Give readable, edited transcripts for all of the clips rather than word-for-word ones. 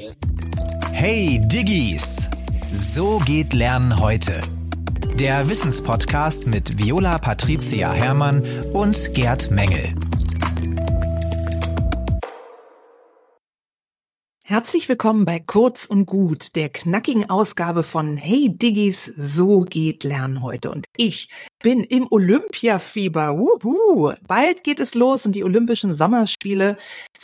Hey Diggis! So geht Lernen heute. Der Wissenspodcast mit Viola Patricia Herrmann und Gerd Mengel. Herzlich willkommen bei Kurz und Gut, der knackigen Ausgabe von Hey Diggis, so geht Lernen heute. Und ich bin im Olympiafieber. Wuhu! Bald geht es los und die Olympischen Sommerspiele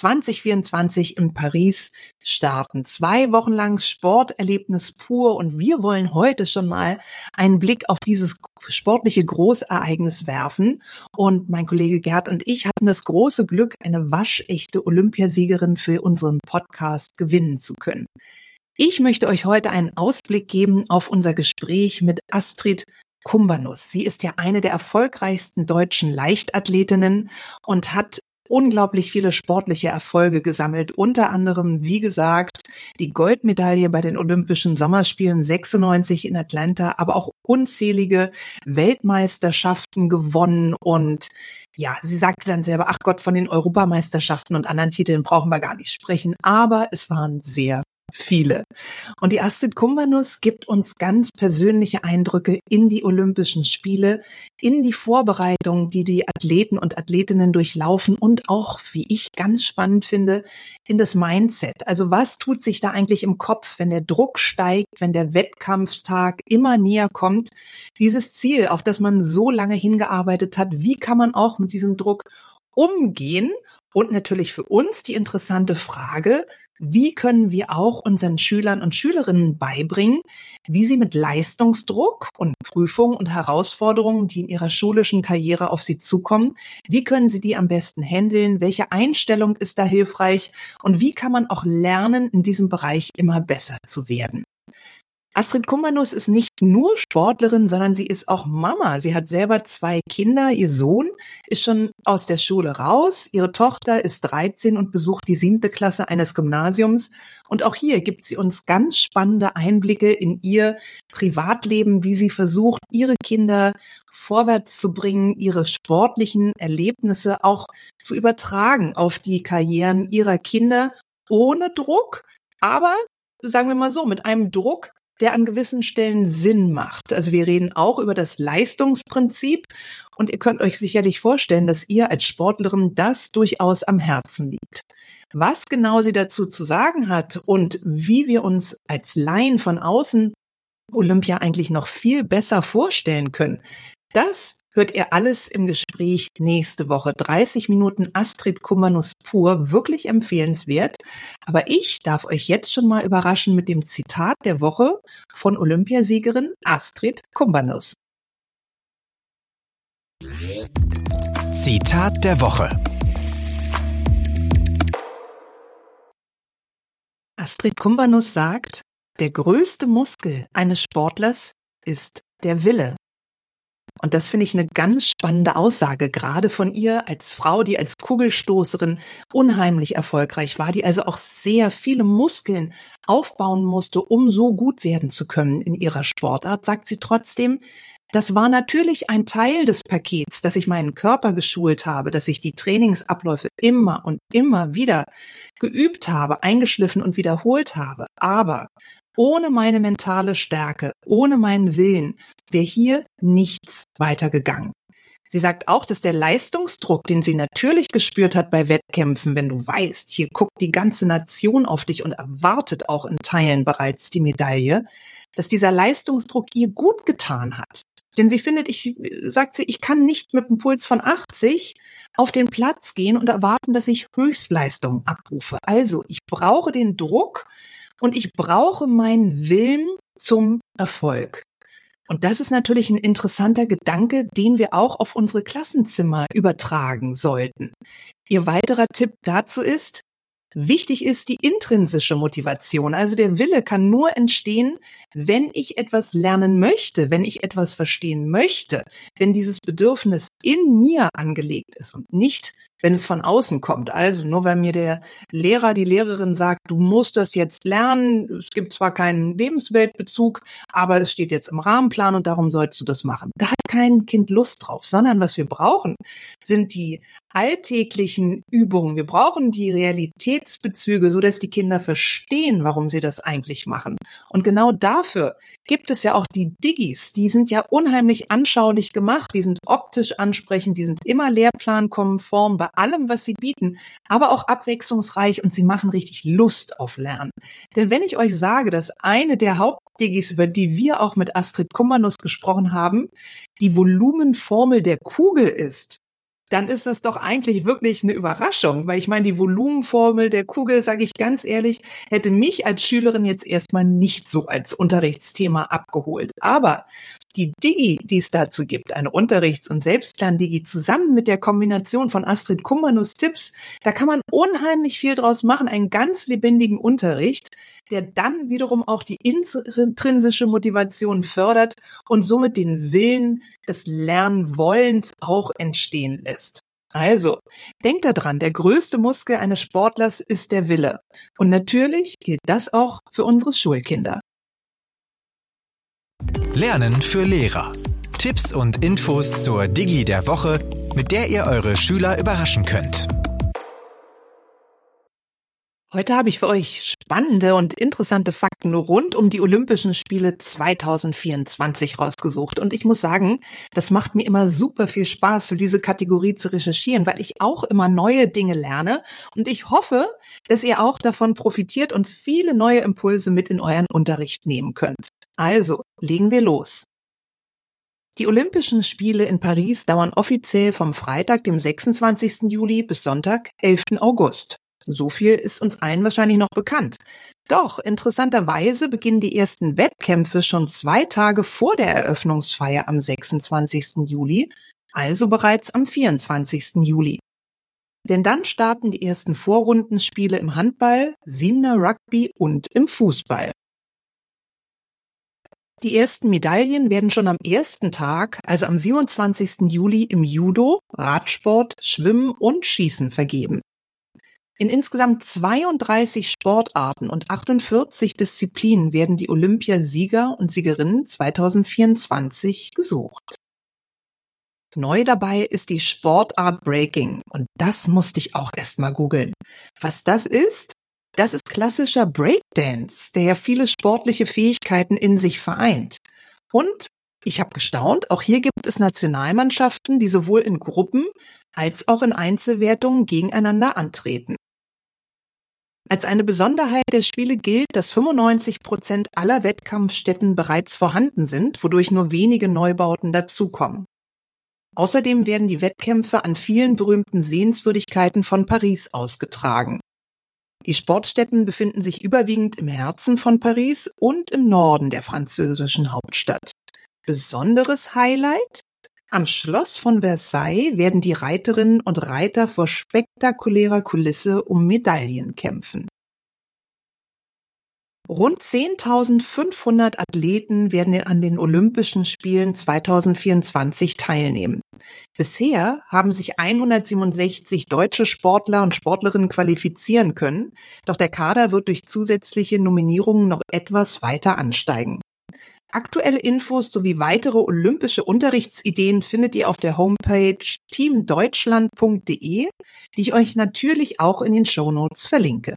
2024 in Paris starten. 2 Wochen lang Sporterlebnis pur und wir wollen heute schon mal einen Blick auf dieses sportliche Großereignis werfen. Und mein Kollege Gerd und ich hatten das große Glück, eine waschechte Olympiasiegerin für unseren Podcast gewinnen zu können. Ich möchte euch heute einen Ausblick geben auf unser Gespräch mit Astrid Kumbanus. Sie ist ja eine der erfolgreichsten deutschen Leichtathletinnen und hat unglaublich viele sportliche Erfolge gesammelt. Unter anderem, wie gesagt, die Goldmedaille bei den Olympischen Sommerspielen 96 in Atlanta, aber auch unzählige Weltmeisterschaften gewonnen. Und ja, sie sagte dann selber, ach Gott, von den Europameisterschaften und anderen Titeln brauchen wir gar nicht sprechen. Aber es waren sehr viele. Und die Astrid Kumbanus gibt uns ganz persönliche Eindrücke in die Olympischen Spiele, in die Vorbereitung, die die Athleten und Athletinnen durchlaufen und auch, wie ich ganz spannend finde, in das Mindset. Also was tut sich da eigentlich im Kopf, wenn der Druck steigt, wenn der Wettkampftag immer näher kommt? Dieses Ziel, auf das man so lange hingearbeitet hat, wie kann man auch mit diesem Druck umgehen? Und natürlich für uns die interessante Frage, wie können wir auch unseren Schülern und Schülerinnen beibringen, wie sie mit Leistungsdruck und Prüfungen und Herausforderungen, die in ihrer schulischen Karriere auf sie zukommen, wie können sie die am besten handeln, welche Einstellung ist da hilfreich und wie kann man auch lernen, in diesem Bereich immer besser zu werden? Astrid Kumbanus ist nicht nur Sportlerin, sondern sie ist auch Mama. Sie hat selber 2 Kinder. Ihr Sohn ist schon aus der Schule raus. Ihre Tochter ist 13 und besucht die 7. Klasse eines Gymnasiums. Und auch hier gibt sie uns ganz spannende Einblicke in ihr Privatleben, wie sie versucht, ihre Kinder vorwärts zu bringen, ihre sportlichen Erlebnisse auch zu übertragen auf die Karrieren ihrer Kinder ohne Druck, aber sagen wir mal so, mit einem Druck, der an gewissen Stellen Sinn macht. Also wir reden auch über das Leistungsprinzip und ihr könnt euch sicherlich vorstellen, dass ihr als Sportlerin das durchaus am Herzen liegt. Was genau sie dazu zu sagen hat und wie wir uns als Laien von außen Olympia eigentlich noch viel besser vorstellen können, das hört ihr alles im Gespräch nächste Woche. 30 Minuten Astrid Kumbanus pur, wirklich empfehlenswert. Aber ich darf euch jetzt schon mal überraschen mit dem Zitat der Woche von Olympiasiegerin Astrid Kumbanus. Zitat der Woche. Astrid Kumbanus sagt, der größte Muskel eines Sportlers ist der Wille. Und das finde ich eine ganz spannende Aussage, gerade von ihr als Frau, die als Kugelstoßerin unheimlich erfolgreich war, die also auch sehr viele Muskeln aufbauen musste, um so gut werden zu können in ihrer Sportart, sagt sie trotzdem, das war natürlich ein Teil des Pakets, dass ich meinen Körper geschult habe, dass ich die Trainingsabläufe immer und immer wieder geübt habe, eingeschliffen und wiederholt habe. Aber ohne meine mentale Stärke, ohne meinen Willen wäre hier nichts weitergegangen. Sie sagt auch, dass der Leistungsdruck, den sie natürlich gespürt hat bei Wettkämpfen, wenn du weißt, hier guckt die ganze Nation auf dich und erwartet auch in Teilen bereits die Medaille, dass dieser Leistungsdruck ihr gut getan hat. Denn sie findet, sagt sie, ich kann nicht mit einem Puls von 80 auf den Platz gehen und erwarten, dass ich Höchstleistung abrufe. Also, ich brauche den Druck und ich brauche meinen Willen zum Erfolg. Und das ist natürlich ein interessanter Gedanke, den wir auch auf unsere Klassenzimmer übertragen sollten. Ihr weiterer Tipp dazu ist, wichtig ist die intrinsische Motivation. Also der Wille kann nur entstehen, wenn ich etwas lernen möchte, wenn ich etwas verstehen möchte, wenn dieses Bedürfnis in mir angelegt ist und nicht wenn es von außen kommt. Also nur weil mir der Lehrer, die Lehrerin sagt, du musst das jetzt lernen, es gibt zwar keinen Lebensweltbezug, aber es steht jetzt im Rahmenplan und darum sollst du das machen. Da hat kein Kind Lust drauf, sondern was wir brauchen, sind die alltäglichen Übungen. Wir brauchen die Realitätsbezüge, so dass die Kinder verstehen, warum sie das eigentlich machen. Und genau dafür gibt es ja auch die Digis. Die sind ja unheimlich anschaulich gemacht, die sind optisch ansprechend, die sind immer lehrplankonform bei allem, was sie bieten, aber auch abwechslungsreich und sie machen richtig Lust auf Lernen. Denn wenn ich euch sage, dass eine der Hauptdigis, über die wir auch mit Astrid Kummernuss gesprochen haben, die Volumenformel der Kugel ist, dann ist das doch eigentlich wirklich eine Überraschung, weil ich meine, die Volumenformel der Kugel, sage ich ganz ehrlich, hätte mich als Schülerin jetzt erstmal nicht so als Unterrichtsthema abgeholt. Aber die Digi, die es dazu gibt, eine Unterrichts- und Selbstlern-Digi zusammen mit der Kombination von Astrid Kummernuss Tipps, da kann man unheimlich viel draus machen, einen ganz lebendigen Unterricht, der dann wiederum auch die intrinsische Motivation fördert und somit den Willen des Lernwollens auch entstehen lässt. Also, denkt daran, der größte Muskel eines Sportlers ist der Wille. Und natürlich gilt das auch für unsere Schulkinder. Lernen für Lehrer. Tipps und Infos zur Digi der Woche, mit der ihr eure Schüler überraschen könnt. Heute habe ich für euch spannende und interessante Fakten rund um die Olympischen Spiele 2024 rausgesucht. Und ich muss sagen, das macht mir immer super viel Spaß, für diese Kategorie zu recherchieren, weil ich auch immer neue Dinge lerne. Und ich hoffe, dass ihr auch davon profitiert und viele neue Impulse mit in euren Unterricht nehmen könnt. Also, legen wir los. Die Olympischen Spiele in Paris dauern offiziell vom Freitag, dem 26. Juli bis Sonntag, 11. August. So viel ist uns allen wahrscheinlich noch bekannt. Doch interessanterweise beginnen die ersten Wettkämpfe schon 2 Tage vor der Eröffnungsfeier am 26. Juli, also bereits am 24. Juli. Denn dann starten die ersten Vorrundenspiele im Handball, Siebener Rugby und im Fußball. Die ersten Medaillen werden schon am ersten Tag, also am 27. Juli, im Judo, Radsport, Schwimmen und Schießen vergeben. In insgesamt 32 Sportarten und 48 Disziplinen werden die Olympiasieger und Siegerinnen 2024 gesucht. Neu dabei ist die Sportart Breaking und das musste ich auch erst mal googeln. Was das ist klassischer Breakdance, der ja viele sportliche Fähigkeiten in sich vereint. Und ich habe gestaunt, auch hier gibt es Nationalmannschaften, die sowohl in Gruppen als auch in Einzelwertungen gegeneinander antreten. Als eine Besonderheit der Spiele gilt, dass 95% aller Wettkampfstätten bereits vorhanden sind, wodurch nur wenige Neubauten dazukommen. Außerdem werden die Wettkämpfe an vielen berühmten Sehenswürdigkeiten von Paris ausgetragen. Die Sportstätten befinden sich überwiegend im Herzen von Paris und im Norden der französischen Hauptstadt. Besonderes Highlight? Am Schloss von Versailles werden die Reiterinnen und Reiter vor spektakulärer Kulisse um Medaillen kämpfen. Rund 10.500 Athleten werden an den Olympischen Spielen 2024 teilnehmen. Bisher haben sich 167 deutsche Sportler und Sportlerinnen qualifizieren können, doch der Kader wird durch zusätzliche Nominierungen noch etwas weiter ansteigen. Aktuelle Infos sowie weitere olympische Unterrichtsideen findet ihr auf der Homepage teamdeutschland.de, die ich euch natürlich auch in den Shownotes verlinke.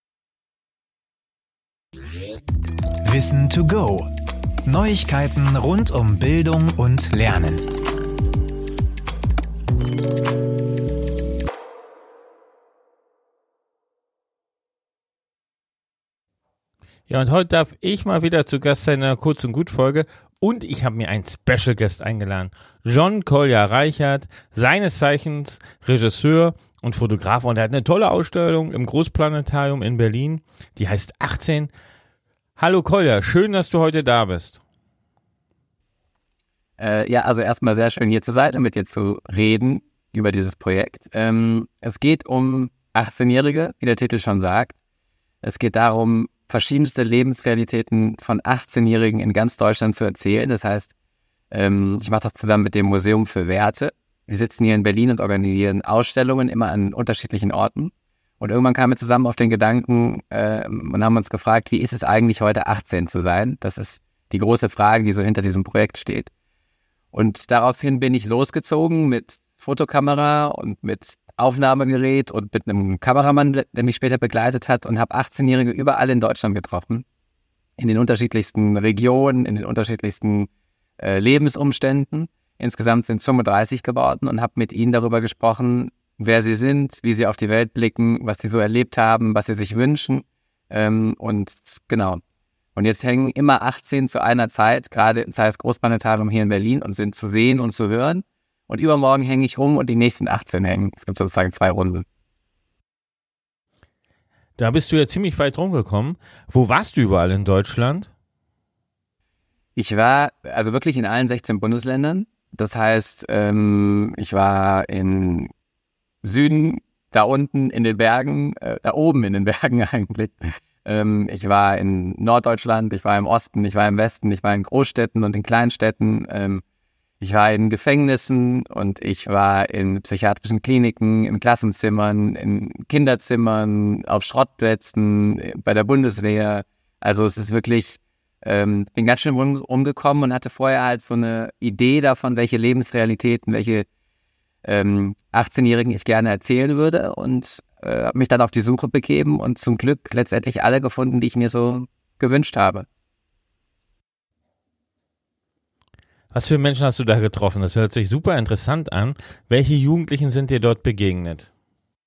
Wissen to go. Neuigkeiten rund um Bildung und Lernen. Ja, und heute darf ich mal wieder zu Gast sein in einer Kurz- und Gut-Folge und ich habe mir einen Special Guest eingeladen. John Kolja Reichert, seines Zeichens Regisseur und Fotograf, und er hat eine tolle Ausstellung im Großplanetarium in Berlin, die heißt 18. Hallo Kolja, schön, dass du heute da bist. Ja, also erstmal sehr schön hier zu sein, mit dir zu reden über dieses Projekt. Es geht um 18-Jährige, wie der Titel schon sagt. Es geht darum, verschiedenste Lebensrealitäten von 18-Jährigen in ganz Deutschland zu erzählen. Das heißt, ich mache das zusammen mit dem Museum für Werte wir sitzen hier in Berlin und organisieren Ausstellungen immer an unterschiedlichen Orten. Und irgendwann kamen wir zusammen auf den Gedanken und haben uns gefragt, wie ist es eigentlich heute 18 zu sein? Das ist die große Frage, die so hinter diesem Projekt steht. Und daraufhin bin ich losgezogen mit Fotokamera und mit Aufnahmegerät und mit einem Kameramann, der mich später begleitet hat, und habe 18-Jährige überall in Deutschland getroffen. In den unterschiedlichsten Regionen, in den unterschiedlichsten Lebensumständen. Insgesamt sind es 35 geworden und habe mit ihnen darüber gesprochen, wer sie sind, wie sie auf die Welt blicken, was sie so erlebt haben, was sie sich wünschen. Und genau. Und jetzt hängen immer 18 zu einer Zeit, gerade im Zeiss Großplanetarium hier in Berlin, und sind zu sehen und zu hören. Und übermorgen hänge ich rum und die nächsten 18 hängen. Es gibt sozusagen 2 Runden. Da bist du ja ziemlich weit rumgekommen. Wo warst du überall in Deutschland? Ich war also wirklich in allen 16 Bundesländern. Das heißt, ich war in Süden, da unten in den Bergen, da oben in den Bergen eigentlich. Ich war in Norddeutschland, ich war im Osten, ich war im Westen, ich war in Großstädten und in Kleinstädten. Ich war in Gefängnissen und ich war in psychiatrischen Kliniken, in Klassenzimmern, in Kinderzimmern, auf Schrottplätzen, bei der Bundeswehr. Also es ist wirklich, bin ganz schön umgekommen und hatte vorher halt so eine Idee davon, welche Lebensrealitäten, welche 18-Jährigen ich gerne erzählen würde, und habe mich dann auf die Suche begeben und zum Glück letztendlich alle gefunden, die ich mir so gewünscht habe. Was für Menschen hast du da getroffen? Das hört sich super interessant an. Welche Jugendlichen sind dir dort begegnet?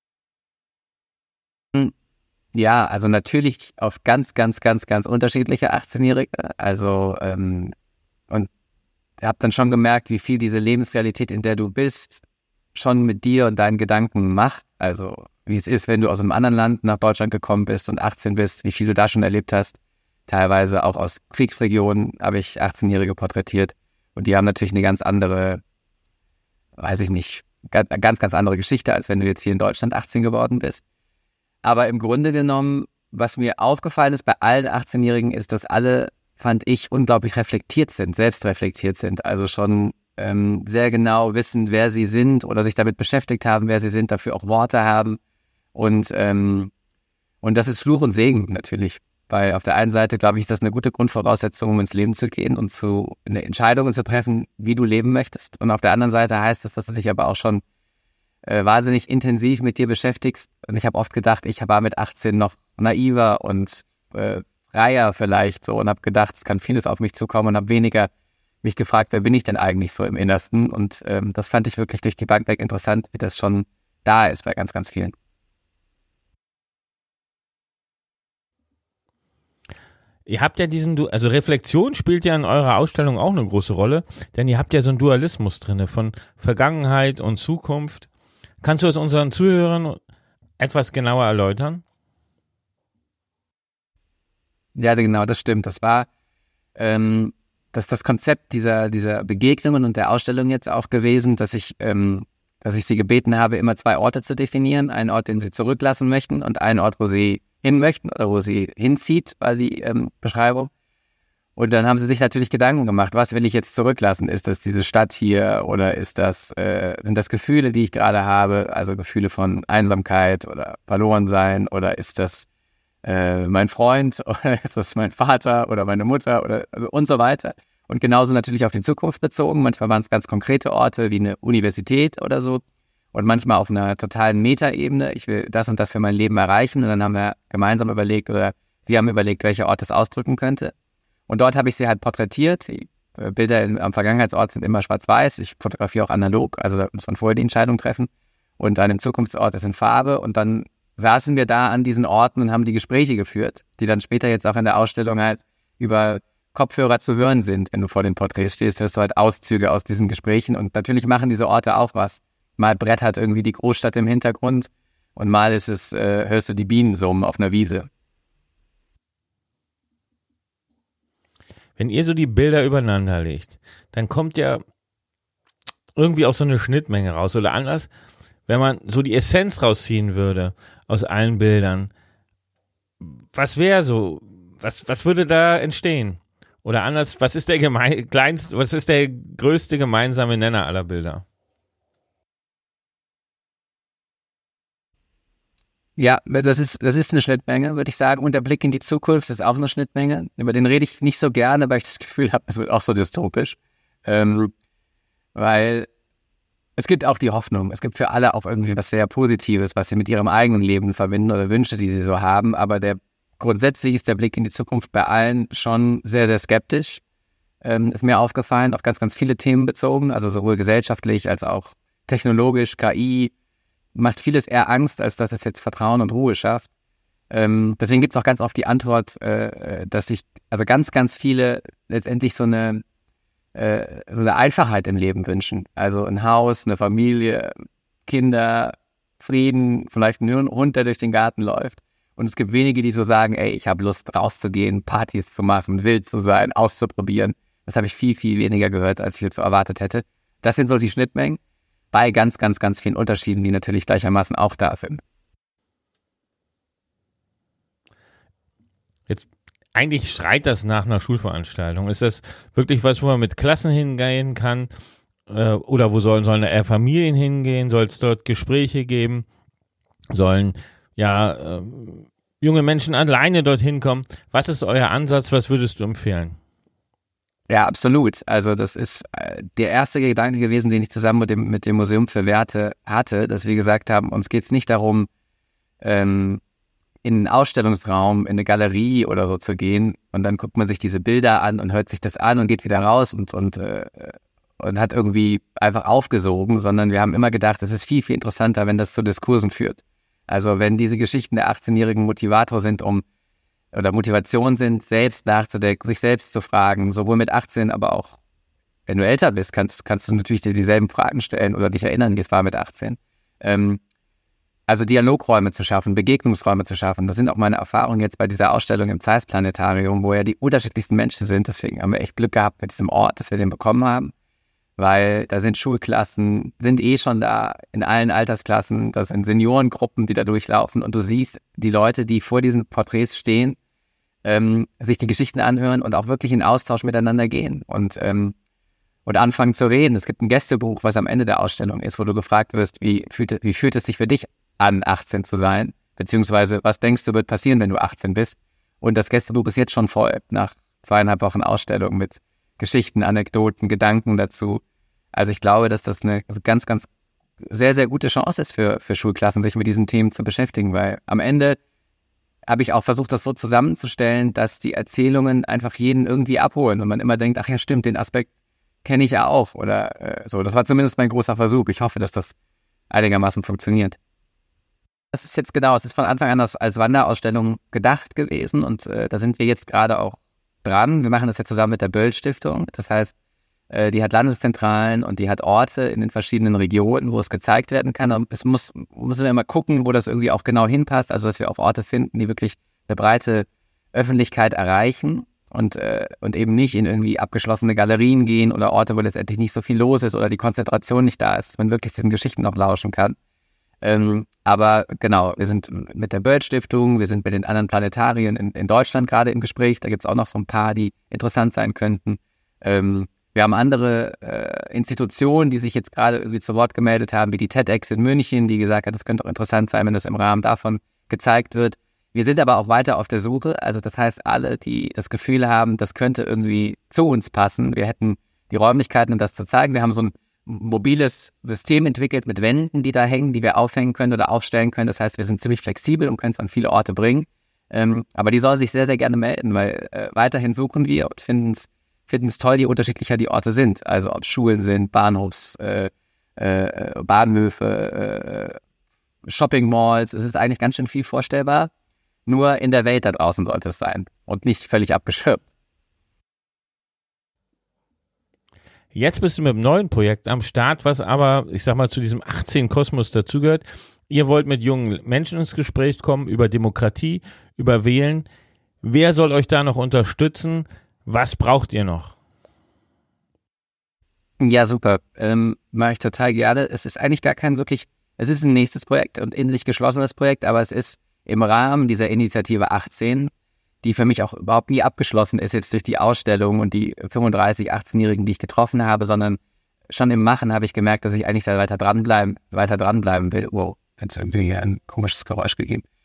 Ja, also natürlich auf ganz, ganz, ganz, ganz unterschiedliche 18-Jährige. Also und habe dann schon gemerkt, wie viel diese Lebensrealität, in der du bist, schon mit dir und deinen Gedanken macht. Also wie es ist, wenn du aus einem anderen Land nach Deutschland gekommen bist und 18 bist, wie viel du da schon erlebt hast. Teilweise auch aus Kriegsregionen habe ich 18-Jährige porträtiert. Und die haben natürlich eine ganz andere, weiß ich nicht, ganz, ganz andere Geschichte, als wenn du jetzt hier in Deutschland 18 geworden bist. Aber im Grunde genommen, was mir aufgefallen ist bei allen 18-Jährigen, ist, dass alle, fand ich, unglaublich reflektiert sind, selbstreflektiert sind. Also schon sehr genau wissen, wer sie sind oder sich damit beschäftigt haben, wer sie sind, dafür auch Worte haben. Und das ist Fluch und Segen natürlich. Weil auf der einen Seite, glaube ich, ist das eine gute Grundvoraussetzung, um ins Leben zu gehen und eine Entscheidung zu treffen, wie du leben möchtest. Und auf der anderen Seite heißt das, dass du dich aber auch schon wahnsinnig intensiv mit dir beschäftigst. Und ich habe oft gedacht, ich war mit 18 noch naiver und freier vielleicht so und habe gedacht, es kann vieles auf mich zukommen, und habe weniger mich gefragt, wer bin ich denn eigentlich so im Innersten. Und das fand ich wirklich durch die Bank weg interessant, wie das schon da ist bei ganz, ganz vielen. Ihr habt ja also Reflexion spielt ja in eurer Ausstellung auch eine große Rolle, denn ihr habt ja so einen Dualismus drin von Vergangenheit und Zukunft. Kannst du es unseren Zuhörern etwas genauer erläutern? Ja, genau, das stimmt. Das war das Konzept dieser Begegnungen und der Ausstellung jetzt auch gewesen, dass ich sie gebeten habe, immer 2 Orte zu definieren. Einen Ort, den sie zurücklassen möchten, und einen Ort, wo sie hin möchten oder wo sie hinzieht, war die Beschreibung. Und dann haben sie sich natürlich Gedanken gemacht, was will ich jetzt zurücklassen? Ist das diese Stadt hier oder sind das Gefühle, die ich gerade habe, also Gefühle von Einsamkeit oder Verlorensein, oder ist das mein Freund oder ist das mein Vater oder meine Mutter und so weiter. Und genauso natürlich auf die Zukunft bezogen. Manchmal waren es ganz konkrete Orte wie eine Universität oder so. Und manchmal auf einer totalen Metaebene, ich will das und das für mein Leben erreichen. Und dann haben wir gemeinsam überlegt, oder sie haben überlegt, welcher Ort das ausdrücken könnte. Und dort habe ich sie halt porträtiert. Die Bilder am Vergangenheitsort sind immer schwarz-weiß. Ich fotografiere auch analog, also da muss man vorher die Entscheidung treffen. Und an dem Zukunftsort ist in Farbe. Und dann saßen wir da an diesen Orten und haben die Gespräche geführt, die dann später jetzt auch in der Ausstellung halt über Kopfhörer zu hören sind. Wenn du vor den Porträts stehst, hörst du halt Auszüge aus diesen Gesprächen. Und natürlich machen diese Orte auch was. Mal brettert irgendwie die Großstadt im Hintergrund und mal ist es, hörst du die Bienen summen auf einer Wiese. Wenn ihr so die Bilder übereinander legt, dann kommt ja irgendwie auch so eine Schnittmenge raus. Oder anders, wenn man so die Essenz rausziehen würde aus allen Bildern, was wäre so, was würde da entstehen? Oder anders, was ist der größte gemeinsame Nenner aller Bilder? Ja, das ist eine Schnittmenge, würde ich sagen. Und der Blick in die Zukunft ist auch eine Schnittmenge. Über den rede ich nicht so gerne, weil ich das Gefühl habe, es wird auch so dystopisch. Weil es gibt auch die Hoffnung. Es gibt für alle auch irgendwie was sehr Positives, was sie mit ihrem eigenen Leben verbinden oder Wünsche, die sie so haben. Aber grundsätzlich ist der Blick in die Zukunft bei allen schon sehr, sehr skeptisch. Ist mir aufgefallen, auf ganz, ganz viele Themen bezogen, also sowohl gesellschaftlich als auch technologisch, KI, macht vieles eher Angst, als dass es jetzt Vertrauen und Ruhe schafft. Deswegen gibt es auch ganz oft die Antwort, dass sich also ganz, ganz viele letztendlich so eine Einfachheit im Leben wünschen. Also ein Haus, eine Familie, Kinder, Frieden, vielleicht ein Hund, der durch den Garten läuft. Und es gibt wenige, die so sagen, ey, ich habe Lust rauszugehen, Partys zu machen, wild zu sein, auszuprobieren. Das habe ich viel, viel weniger gehört, als ich jetzt so erwartet hätte. Das sind so die Schnittmengen bei ganz, ganz, ganz vielen Unterschieden, die natürlich gleichermaßen auch da sind. Jetzt eigentlich schreit das nach einer Schulveranstaltung. Ist das wirklich was, wo man mit Klassen hingehen kann? Oder wo sollen eher Familien hingehen? Soll es dort Gespräche geben? Sollen junge Menschen alleine dorthin kommen? Was ist euer Ansatz? Was würdest du empfehlen? Ja, absolut. Also das ist der erste Gedanke gewesen, den ich zusammen mit dem Museum für Werte hatte, dass wir gesagt haben, uns geht es nicht darum, in einen Ausstellungsraum, in eine Galerie oder so zu gehen und dann guckt man sich diese Bilder an und hört sich das an und geht wieder raus und hat irgendwie einfach aufgesogen, sondern wir haben immer gedacht, es ist viel, viel interessanter, wenn das zu Diskursen führt. Also wenn diese Geschichten der 18-jährigen Motivator sind, Motivation sind, selbst nachzudenken, sich selbst zu fragen, sowohl mit 18, aber auch, wenn du älter bist, kannst du natürlich dir dieselben Fragen stellen oder dich erinnern, wie es war mit 18. Also Dialogräume zu schaffen, Begegnungsräume zu schaffen, das sind auch meine Erfahrungen jetzt bei dieser Ausstellung im Zeiss-Planetarium, wo ja die unterschiedlichsten Menschen sind. Deswegen haben wir echt Glück gehabt mit diesem Ort, dass wir den bekommen haben, weil da sind Schulklassen, sind schon da in allen Altersklassen, da sind Seniorengruppen, die da durchlaufen und du siehst die Leute, die vor diesen Porträts stehen, sich die Geschichten anhören und auch wirklich in Austausch miteinander gehen und anfangen zu reden. Es gibt ein Gästebuch, was am Ende der Ausstellung ist, wo du gefragt wirst, wie fühlt es sich für dich an, 18 zu sein, beziehungsweise was denkst du, wird passieren, wenn du 18 bist? Und das Gästebuch ist jetzt schon voll, nach 2,5 Wochen Ausstellung mit Geschichten, Anekdoten, Gedanken dazu. Also ich glaube, dass das eine ganz, ganz sehr, sehr gute Chance ist für Schulklassen, sich mit diesen Themen zu beschäftigen, weil am Ende habe ich auch versucht, das so zusammenzustellen, dass die Erzählungen einfach jeden irgendwie abholen und man immer denkt, ach ja stimmt, den Aspekt kenne ich ja auch oder so. Das war zumindest mein großer Versuch. Ich hoffe, dass das einigermaßen funktioniert. Das ist jetzt es ist von Anfang an als Wanderausstellung gedacht gewesen und da sind wir jetzt gerade auch dran. Wir machen das jetzt zusammen mit der Böll-Stiftung. Das heißt, die hat Landeszentralen und die hat Orte in den verschiedenen Regionen, wo es gezeigt werden kann. Und müssen wir immer gucken, wo das irgendwie auch genau hinpasst. Also, dass wir auch Orte finden, die wirklich eine breite Öffentlichkeit erreichen und eben nicht in irgendwie abgeschlossene Galerien gehen oder Orte, wo letztendlich nicht so viel los ist oder die Konzentration nicht da ist, dass man wirklich diesen Geschichten noch lauschen kann. Aber genau, wir sind mit der Böll-Stiftung, wir sind mit den anderen Planetarien in Deutschland gerade im Gespräch. Da gibt es auch noch so ein paar, die interessant sein könnten. Wir haben andere Institutionen, die sich jetzt gerade irgendwie zu Wort gemeldet haben, wie die TEDx in München, die gesagt hat, das könnte auch interessant sein, wenn das im Rahmen davon gezeigt wird. Wir sind aber auch weiter auf der Suche. Also das heißt, alle, die das Gefühl haben, das könnte irgendwie zu uns passen, wir hätten die Räumlichkeiten, um das zu zeigen. Wir haben so ein mobiles System entwickelt mit Wänden, die da hängen, die wir aufhängen können oder aufstellen können. Das heißt, wir sind ziemlich flexibel und können es an viele Orte bringen. Aber die sollen sich sehr, sehr gerne melden, weil weiterhin suchen wir und finden es toll, je unterschiedlicher die Orte sind. Also ob Schulen sind, Bahnhöfe, Shopping Malls. Es ist eigentlich ganz schön viel vorstellbar. Nur in der Welt da draußen sollte es sein und nicht völlig abgeschirmt. Jetzt bist du mit einem neuen Projekt am Start, was aber, ich sag mal, zu diesem 18-Kosmos dazugehört. Ihr wollt mit jungen Menschen ins Gespräch kommen über Demokratie, über Wählen. Wer soll euch da noch unterstützen? Was braucht ihr noch? Ja, super. Mache ich total gerne. Es ist eigentlich es ist ein nächstes Projekt und in sich geschlossenes Projekt, aber es ist im Rahmen dieser Initiative 18, die für mich auch überhaupt nie abgeschlossen ist jetzt durch die Ausstellung und die 35 18-Jährigen, die ich getroffen habe, sondern schon im Machen habe ich gemerkt, dass ich eigentlich da weiter dranbleiben will. Wow, jetzt irgendwie ein komisches Geräusch gegeben.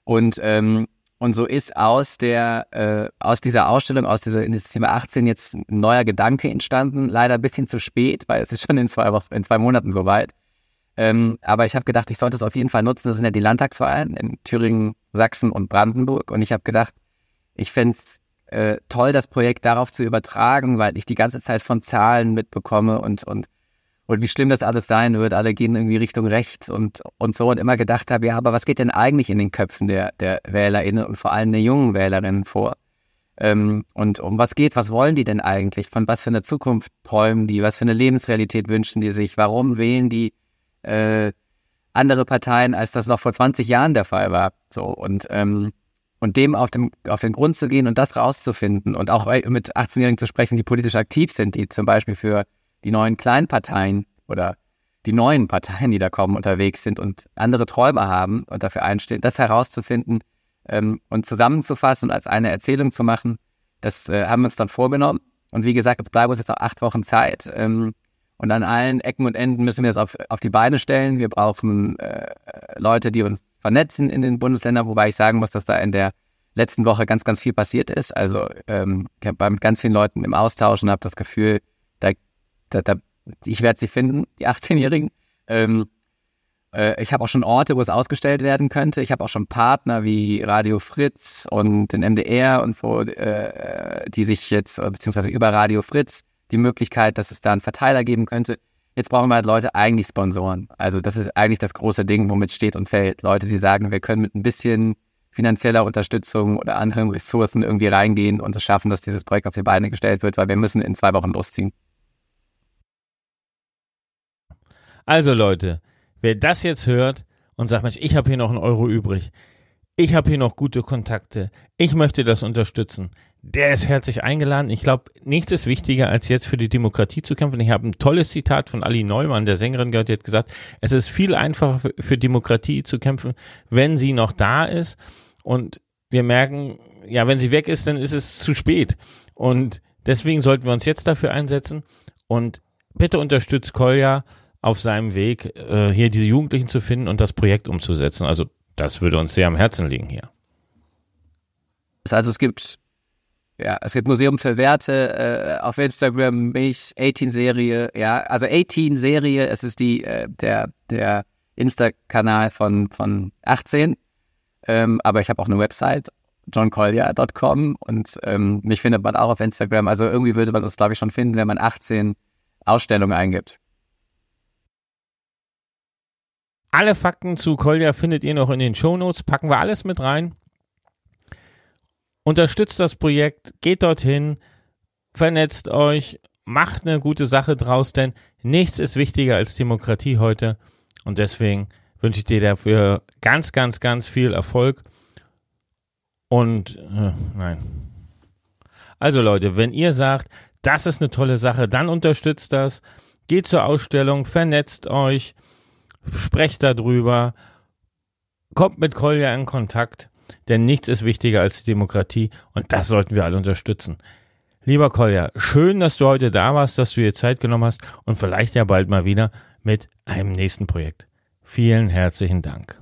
Und so ist aus dieser Ausstellung, aus dieser Initiative 18 jetzt ein neuer Gedanke entstanden. Leider ein bisschen zu spät, weil es ist schon in 2 Monaten soweit. Aber ich habe gedacht, ich sollte es auf jeden Fall nutzen. Das sind ja die Landtagswahlen in Thüringen, Sachsen und Brandenburg. Und ich habe gedacht, ich fände es toll, das Projekt darauf zu übertragen, weil ich die ganze Zeit von Zahlen mitbekomme und wie schlimm das alles sein wird. Alle gehen irgendwie Richtung rechts und so und immer gedacht habe, ja, aber was geht denn eigentlich in den Köpfen der WählerInnen und vor allem der jungen Wählerinnen vor? Und um was geht, was wollen die denn eigentlich? Von was für eine Zukunft träumen die? Was für eine Lebensrealität wünschen die sich? Warum wählen die andere Parteien, als das noch vor 20 Jahren der Fall war? So und dem auf den Grund zu gehen und das rauszufinden und auch mit 18-Jährigen zu sprechen, die politisch aktiv sind, die zum Beispiel für die neuen Kleinparteien oder die neuen Parteien, die da kommen, unterwegs sind und andere Träume haben und dafür einstehen, das herauszufinden und zusammenzufassen und als eine Erzählung zu machen, das haben wir uns dann vorgenommen. Und wie gesagt, jetzt bleiben uns jetzt auch 8 Wochen Zeit. Und an allen Ecken und Enden müssen wir das auf die Beine stellen. Wir brauchen Leute, die uns vernetzen in den Bundesländern, wobei ich sagen muss, dass da in der letzten Woche ganz, ganz viel passiert ist. Also ich war mit ganz vielen Leuten im Austausch und habe das Gefühl, ich werde sie finden, die 18-Jährigen. Ich habe auch schon Orte, wo es ausgestellt werden könnte. Ich habe auch schon Partner wie Radio Fritz und den MDR und so, die sich jetzt, beziehungsweise über Radio Fritz, die Möglichkeit, dass es da einen Verteiler geben könnte. Jetzt brauchen wir halt Leute, eigentlich Sponsoren. Also das ist eigentlich das große Ding, womit steht und fällt. Leute, die sagen, wir können mit ein bisschen finanzieller Unterstützung oder anderen Ressourcen irgendwie reingehen und es schaffen, dass dieses Projekt auf die Beine gestellt wird, weil wir müssen in 2 Wochen losziehen. Also Leute, wer das jetzt hört und sagt, Mensch, ich habe hier noch einen Euro übrig, ich habe hier noch gute Kontakte, ich möchte das unterstützen, der ist herzlich eingeladen. Ich glaube, nichts ist wichtiger, als jetzt für die Demokratie zu kämpfen. Ich habe ein tolles Zitat von Ali Neumann, der Sängerin, gehört, die hat gesagt, es ist viel einfacher für Demokratie zu kämpfen, wenn sie noch da ist. Und wir merken, ja, wenn sie weg ist, dann ist es zu spät. Und deswegen sollten wir uns jetzt dafür einsetzen. Und bitte unterstützt Kolja auf seinem Weg, hier diese Jugendlichen zu finden und das Projekt umzusetzen. Also das würde uns sehr am Herzen liegen hier. Also es gibt Museum für Werte auf Instagram, mich, 18-Serie, ja, also 18-Serie, es ist der Insta-Kanal von 18, aber ich habe auch eine Website, johnkolja.com und mich findet man auch auf Instagram, also irgendwie würde man uns, glaube ich, schon finden, wenn man 18 Ausstellungen eingibt. Alle Fakten zu Kolja findet ihr noch in den Shownotes, packen wir alles mit rein. Unterstützt das Projekt, geht dorthin, vernetzt euch, macht eine gute Sache draus, denn nichts ist wichtiger als Demokratie heute und deswegen wünsche ich dir dafür ganz, ganz, ganz viel Erfolg und nein. Also Leute, wenn ihr sagt, das ist eine tolle Sache, dann unterstützt das, geht zur Ausstellung, vernetzt euch, sprecht darüber, kommt mit Kolja in Kontakt, denn nichts ist wichtiger als die Demokratie und das sollten wir alle unterstützen. Lieber Kolja, schön, dass du heute da warst, dass du dir Zeit genommen hast und vielleicht ja bald mal wieder mit einem nächsten Projekt. Vielen herzlichen Dank.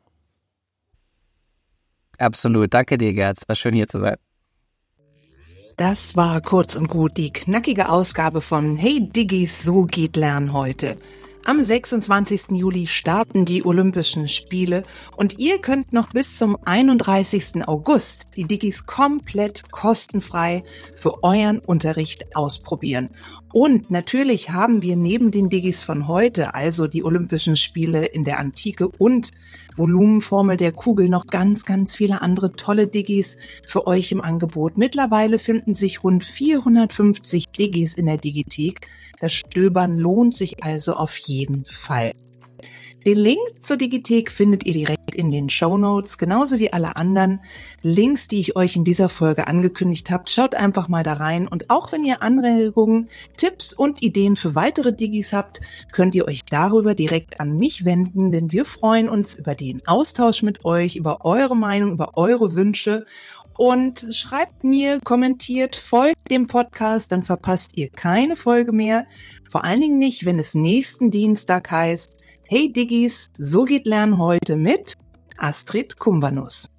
Absolut, danke dir, Gerd, es war schön hier zu sein. Das war kurz und gut die knackige Ausgabe von Hey Diggis, so geht Lernen heute. Am 26. Juli starten die Olympischen Spiele und ihr könnt noch bis zum 31. August die Diggis komplett kostenfrei für euren Unterricht ausprobieren. Und natürlich haben wir neben den Diggis von heute, also die Olympischen Spiele in der Antike und Volumenformel der Kugel, noch ganz, ganz viele andere tolle Diggis für euch im Angebot. Mittlerweile finden sich rund 450 Diggis in der Digithek. Das Stöbern lohnt sich also auf jeden Fall. Den Link zur Digithek findet ihr direkt in den Shownotes, genauso wie alle anderen Links, die ich euch in dieser Folge angekündigt habe. Schaut einfach mal da rein und auch wenn ihr Anregungen, Tipps und Ideen für weitere Digis habt, könnt ihr euch darüber direkt an mich wenden, denn wir freuen uns über den Austausch mit euch, über eure Meinung, über eure Wünsche. Und schreibt mir, kommentiert, folgt dem Podcast, dann verpasst ihr keine Folge mehr. Vor allen Dingen nicht, wenn es nächsten Dienstag heißt, Hey Diggis, so geht Lernen heute mit Astrid Kumbanus.